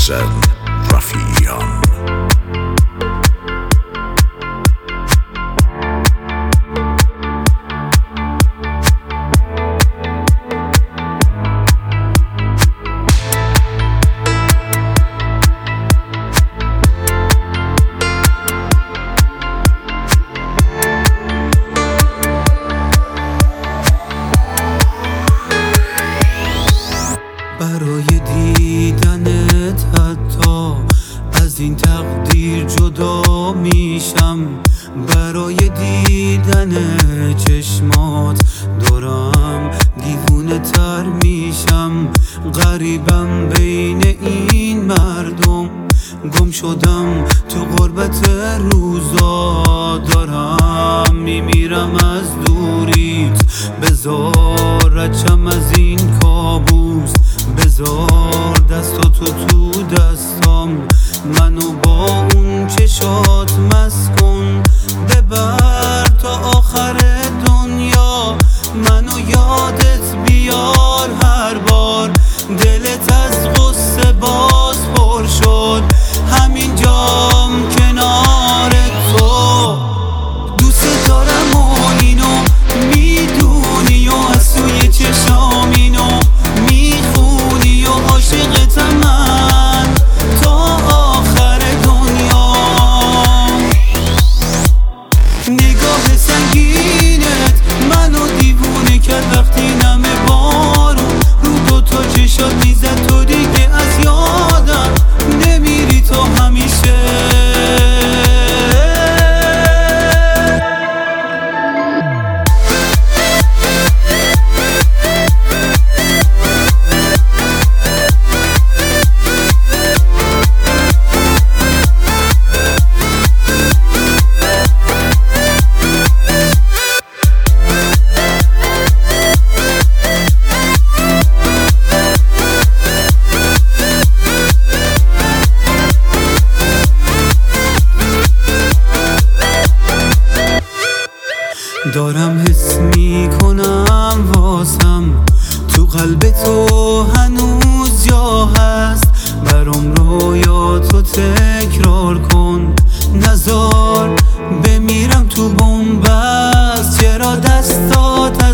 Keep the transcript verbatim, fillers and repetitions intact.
محسن رفیعیان. برای دیدنت حتی از این تقدیر جدا میشم، برای دیدن چشمات دارم دیوونه تر میشم. غریبم بین این مردم، گم شدم تو غربت روزا، دارم میمیرم از دوریت. بذار رچم از این کابوس، بذار دستاتو تو دستام، منو با اون چشات مست کن. ببر تا آخر دنیا، منو یادت بیار هر بار. دلت از غصه باز پر شد، همین جام کنار تو. دوست دارم و اینو میدونی و از توی چشام اینو میخونی و عاشقتم من تا آخر دنیا. نگاه سنگینت منو دیوونه کرد وقتی نمه بارون رو دوتا چشات میزد. تو دیگه از یادم نمیری تو همیشه. دارم حس میکنم واسم تو قلب تو هنوز جا هست. برام رویاتو تکرار کن، نزار بمیرم تو بنبست. چرا دستات